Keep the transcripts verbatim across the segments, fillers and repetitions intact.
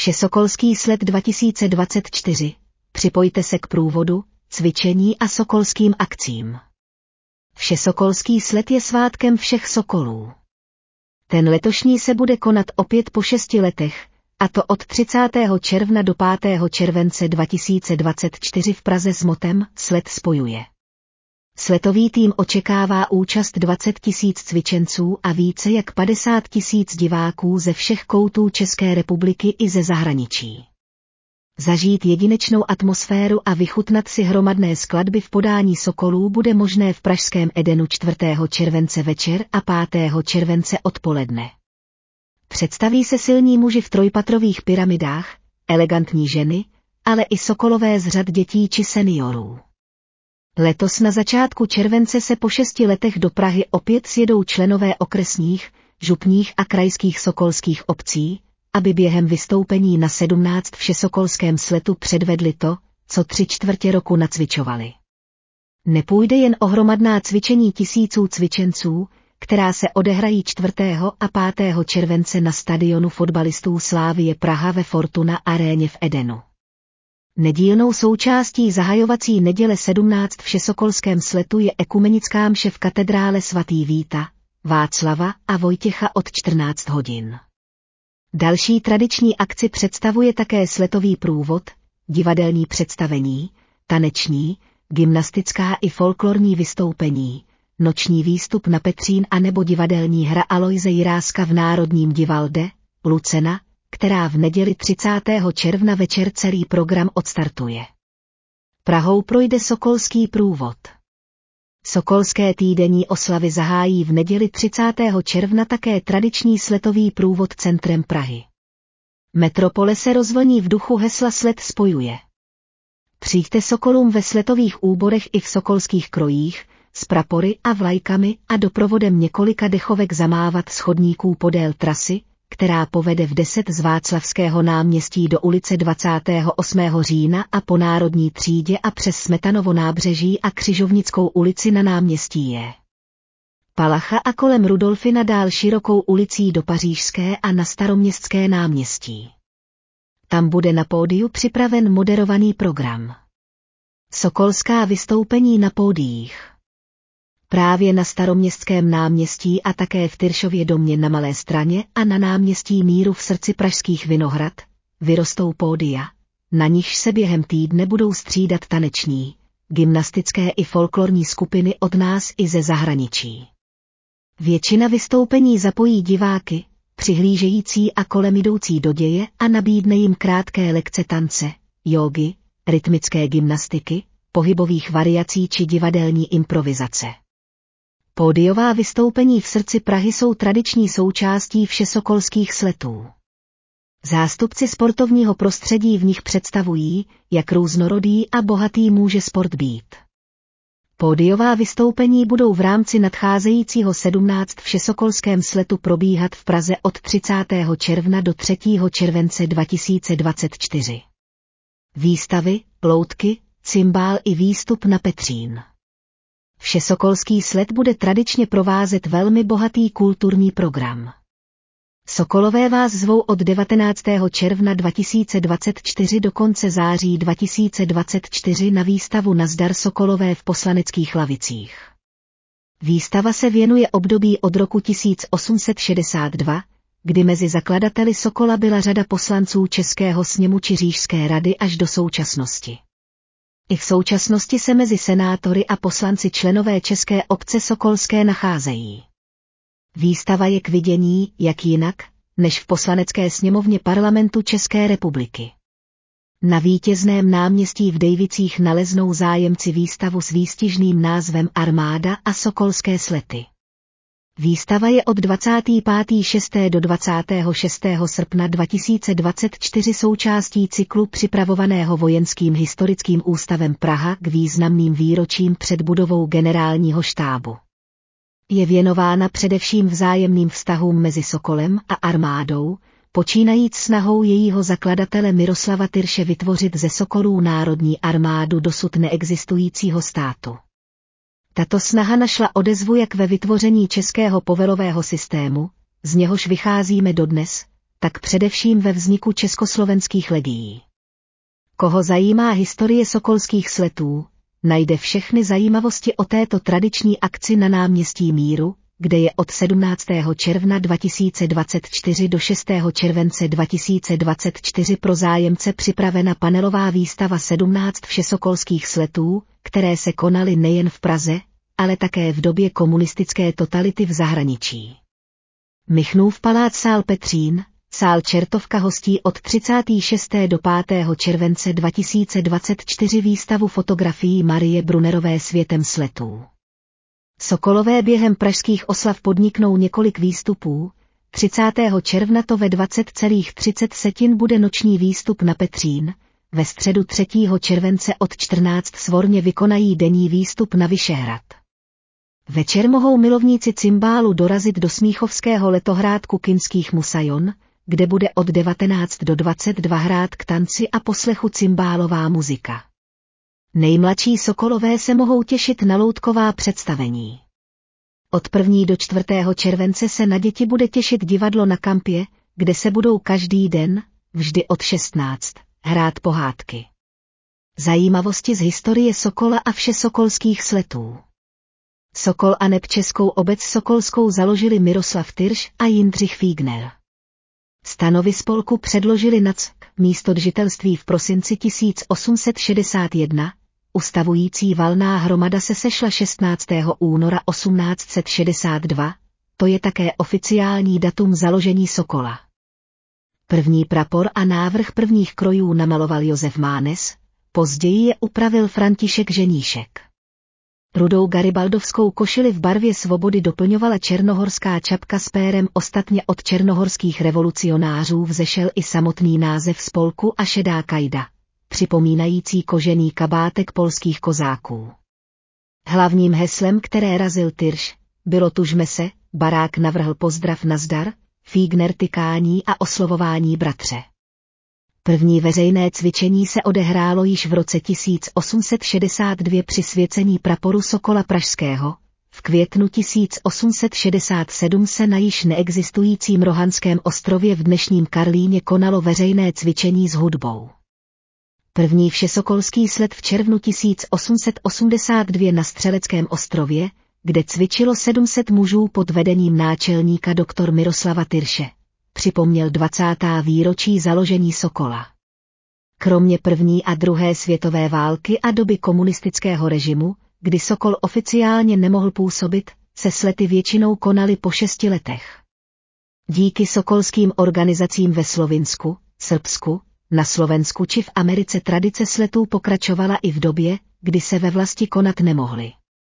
Všesokolský slet dva tisíce dvacet čtyři. Připojte se k průvodu, cvičení a sokolským akcím. Všesokolský slet je svátkem všech sokolů. Ten letošní se bude konat opět po šesti letech, a to od třicátého června do pátého července dva tisíce dvacet čtyři v Praze s motem Slet spojuje. Sletový tým očekává účast dvacet tisíc cvičenců a více jak padesát tisíc diváků ze všech koutů České republiky i ze zahraničí. Zažít jedinečnou atmosféru a vychutnat si hromadné skladby v podání sokolů bude možné v pražském Edenu čtvrtého července večer a pátého července odpoledne. Představí se silní muži v trojpatrových pyramidách, elegantní ženy, ale i sokolové z řad dětí či seniorů. Letos na začátku července se po šesti letech do Prahy opět sjedou členové okresních, župních a krajských sokolských obcí, aby během vystoupení na sedmnáct Všesokolském sletu předvedli to, co tři čtvrtě roku nacvičovali. Nepůjde jen o hromadná cvičení tisíců cvičenců, která se odehrají čtvrtého a pátého července na stadionu fotbalistů Slavie Praha ve Fortuna aréně v Edenu. Nedílnou součástí zahajovací neděle sedmnáct Všesokolském sletu je ekumenická mše v katedrále svatý Víta, Václava a Vojtěcha od čtrnáct hodin. Další tradiční akci představuje také sletový průvod, divadelní představení, taneční, gymnastická i folklorní vystoupení, noční výstup na Petřín a nebo divadelní hra Aloise Jiráska v Národním divadle Lucena, která v neděli třicátého června večer celý program odstartuje. Prahou projde sokolský průvod. Sokolské týdenní oslavy zahájí v neděli třicátého června také tradiční sletový průvod centrem Prahy. Metropole se rozvlní v duchu hesla Slet spojuje. Přijďte sokolům ve sletových úborech i v sokolských krojích, s prapory a vlajkami a doprovodem několika dechovek zamávat z chodníků podél trasy, která povede v deset z Václavského náměstí do ulice dvacátého osmého října a po Národní třídě a přes Smetanovo nábřeží a Křižovnickou ulici na náměstí je. Palacha a kolem Rudolfina dál širokou ulicí do Pařížské a na Staroměstské náměstí. Tam bude na pódiu připraven moderovaný program. Sokolská vystoupení na pódiích. Právě na Staroměstském náměstí a také v Tyršově domě na Malé Straně a na náměstí Míru v srdci pražských Vinohrad vyrostou pódia, na nichž se během týdne budou střídat taneční, gymnastické i folklorní skupiny od nás i ze zahraničí. Většina vystoupení zapojí diváky, přihlížející a kolem jdoucí do děje a nabídne jim krátké lekce tance, jógy, rytmické gymnastiky, pohybových variací či divadelní improvizace. Pódiová vystoupení v srdci Prahy jsou tradiční součástí všesokolských sletů. Zástupci sportovního prostředí v nich představují, jak různorodý a bohatý může sport být. Pódiová vystoupení budou v rámci nadcházejícího sedmnáct Všesokolském sletu probíhat v Praze od třicátého června do třetího července dva tisíce dvacet čtyři. Výstavy, loutky, cymbál i výstup na Petřín. Všesokolský slet bude tradičně provázet velmi bohatý kulturní program. Sokolové vás zvou od devatenáctého června dva tisíce dvacet čtyři do konce září dva tisíce dvacet čtyři na výstavu Nazdar Sokolové v Poslaneckých lavicích. Výstava se věnuje období od roku tisíc osm set šedesát dva, kdy mezi zakladateli Sokola byla řada poslanců Českého sněmu či Říšské rady až do současnosti. I v současnosti se mezi senátory a poslanci členové České obce sokolské nacházejí. Výstava je k vidění, jak jinak, než v Poslanecké sněmovně Parlamentu České republiky. Na Vítězném náměstí v Dejvicích naleznou zájemci výstavu s výstižným názvem Armáda a sokolské slety. Výstava je od dvacátého pátého šestého do dvacátého šestého srpna dva tisíce dvacet čtyři součástí cyklu připravovaného Vojenským historickým ústavem Praha k významným výročím před budovou generálního štábu. Je věnována především vzájemným vztahům mezi Sokolem a armádou, počínajíc snahou jejího zakladatele Miroslava Tyrše vytvořit ze Sokolů národní armádu dosud neexistujícího státu. Tato snaha našla odezvu jak ve vytvoření českého povelového systému, z něhož vycházíme dodnes, tak především ve vzniku československých legií. Koho zajímá historie sokolských sletů, najde všechny zajímavosti o této tradiční akci na náměstí Míru, kde je od sedmnáctého června dva tisíce dvacet čtyři do šestého července dva tisíce dvacet čtyři pro zájemce připravena panelová výstava sedmnáct všesokolských sletů, které se konaly nejen v Praze, ale také v době komunistické totality v zahraničí. Michnův palác sál Petřín, sál Čertovka hostí od třicátého šestého do pátého července dva tisíce dvacet čtyři výstavu fotografií Marie Brunnerové světem sletů. Sokolové během pražských oslav podniknou několik výstupů, třicátého června to ve dvacet třicet setin bude noční výstup na Petřín, ve středu třetího července od čtrnáct svorně vykonají denní výstup na Vyšehrad. Večer mohou milovníci cymbálu dorazit do smíchovského letohrádku Kinských Musajon, kde bude od devatenáct do dvacet dva hrát k tanci a poslechu cymbálová muzika. Nejmladší sokolové se mohou těšit na loutková představení. Od prvního do čtvrtého července se na děti bude těšit divadlo na Kampě, kde se budou každý den, vždy od šestnáct, hrát pohádky. Zajímavosti z historie Sokola a všesokolských sletů. Sokol a neb Českou obec sokolskou založili Miroslav Tyrš a Jindřich Fígner. Stanovy spolku předložili N A C K místodržitelství v prosinci tisíc osm set šedesát jedna, ustavující valná hromada se sešla šestnáctého února osmnáct set šedesát dva, to je také oficiální datum založení Sokola. První prapor a návrh prvních krojů namaloval Josef Mánes, později je upravil František Ženíšek. Rudou garibaldovskou košili v barvě svobody doplňovala černohorská čapka s pérem, ostatně od černohorských revolucionářů vzešel i samotný název spolku a šedá kajda, připomínající kožený kabátek polských kozáků. Hlavním heslem, které razil Tyrš, bylo tužme se, barák navrhl pozdrav nazdar, Fígner tykání a oslovování bratře. První veřejné cvičení se odehrálo již v roce tisíc osm set šedesát dva při svěcení praporu Sokola pražského, v květnu tisíc osm set šedesát sedm se na již neexistujícím Rohanském ostrově v dnešním Karlíně konalo veřejné cvičení s hudbou. První všesokolský slet v červnu tisíc osm set osmdesát dva na Střeleckém ostrově, kde cvičilo sedm set mužů pod vedením náčelníka doktor Miroslava Tyrše, připomněl dvacátá výročí založení Sokola. Kromě první a druhé světové války a doby komunistického režimu, kdy Sokol oficiálně nemohl působit, se slety většinou konaly po šesti letech. Díky sokolským organizacím ve Slovinsku, Srbsku, na Slovensku či v Americe tradice sletů pokračovala i v době, kdy se ve vlasti konat nemohly.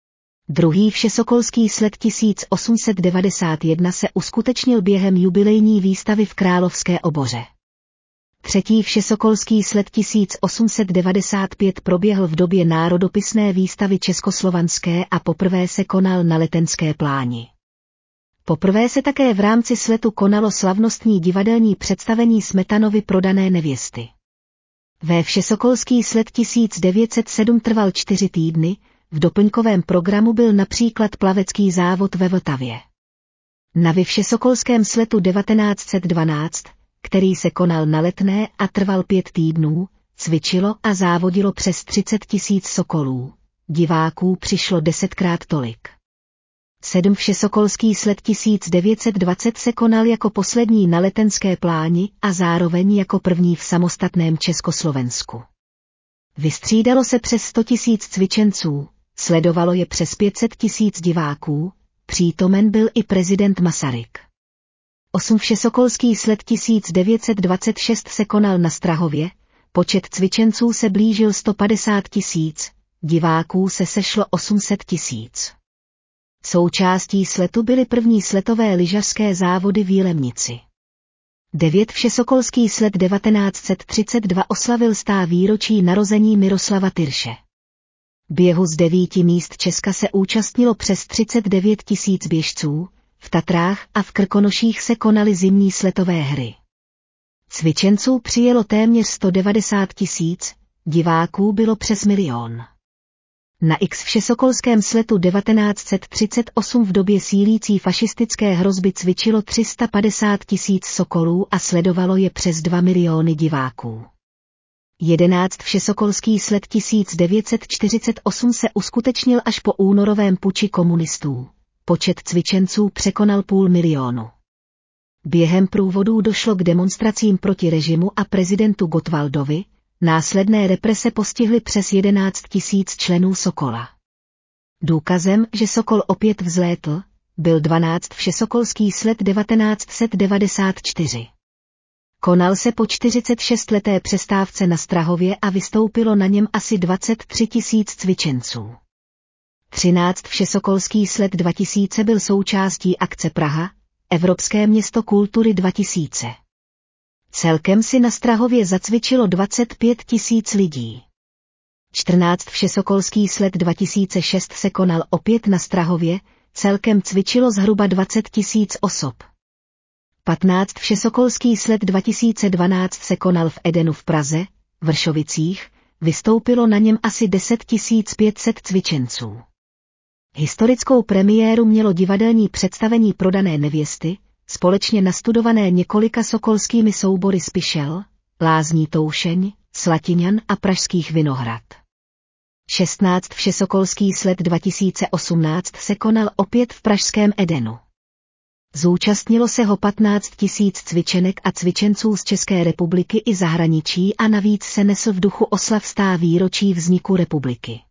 Druhý všesokolský slet tisíc osm set devadesát jedna se uskutečnil během jubilejní výstavy v Královské Oboře. Třetí všesokolský slet tisíc osm set devadesát pět proběhl v době národopisné výstavy československé a poprvé se konal na Letenské pláni. Poprvé se také v rámci sletu konalo slavnostní divadelní představení Smetanovy Prodané nevěsty. Ve všesokolský slet tisíc devět set sedm trval čtyři týdny, v doplňkovém programu byl například plavecký závod ve Vltavě. Na všesokolském sletu devatenáct set dvanáct, který se konal na Letné a trval pět týdnů, cvičilo a závodilo přes třicet tisíc sokolů, diváků přišlo desetkrát tolik. Sedm všesokolský slet tisíc devět set dvacet se konal jako poslední na Letenské pláni a zároveň jako první v samostatném Československu. Vystřídalo se přes sto tisíc cvičenců, sledovalo je přes pět set tisíc diváků, přítomen byl i prezident Masaryk. Osm všesokolský slet tisíc devět set dvacet šest se konal na Strahově, počet cvičenců se blížil sto padesát tisíc, diváků se sešlo osm set tisíc. Součástí sletu byly první sletové lyžařské závody v Jilemnici. Devět všesokolský slet devatenáct set třicet dva oslavil stá výročí narození Miroslava Tyrše. Běhu z devíti míst Česka se účastnilo přes třicet devět tisíc běžců, v Tatrách a v Krkonoších se konaly zimní sletové hry. Cvičenců přijelo téměř sto devadesát tisíc, diváků bylo přes milion. Na X všesokolském sletu devatenáct set třicet osm v době sílící fašistické hrozby cvičilo tři sta padesát tisíc sokolů a sledovalo je přes dva miliony diváků. jedenáct všesokolský slet tisíc devět set čtyřicet osm se uskutečnil až po únorovém puči komunistů. Počet cvičenců překonal půl milionu. Během průvodů došlo k demonstracím proti režimu a prezidentu Gottwaldovi, následné represe postihly přes jedenáct tisíc členů Sokola. Důkazem, že Sokol opět vzlétl, byl dvanáct všesokolský slet devatenáct set devadesát čtyři. Konal se po čtyřicetišestileté přestávce na Strahově a vystoupilo na něm asi dvacet tři tisíc cvičenců. třináct všesokolský slet dva tisíce byl součástí akce Praha, Evropské město kultury dva tisíce. Celkem si na Strahově zacvičilo dvacet pět tisíc lidí. čtrnáct všesokolský slet dva tisíce šest se konal opět na Strahově, celkem cvičilo zhruba dvacet tisíc osob. patnáct všesokolský slet dva tisíce dvanáct se konal v Edenu v Praze, Vršovicích, vystoupilo na něm asi deset tisíc pět set cvičenců. Historickou premiéru mělo divadelní představení Prodané nevěsty, společně nastudované několika sokolskými soubory z Pišel, Lázní Toušeň, Slatiňan a Pražských Vinohrad. šestnáct všesokolský slet dva tisíce osmnáct se konal opět v pražském Edenu. Zúčastnilo se ho patnáct tisíc cvičenek a cvičenců z České republiky i zahraničí a navíc se nesl v duchu oslav stá výročí vzniku republiky.